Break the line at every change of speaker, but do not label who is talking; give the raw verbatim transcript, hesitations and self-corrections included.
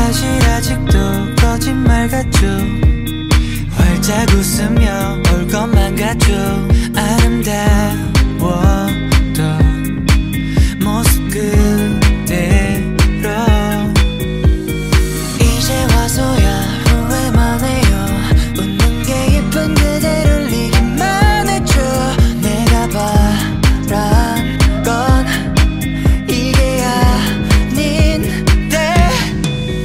사실 아직도 거짓말 같죠. 활짝 웃으며 올 것만 같죠.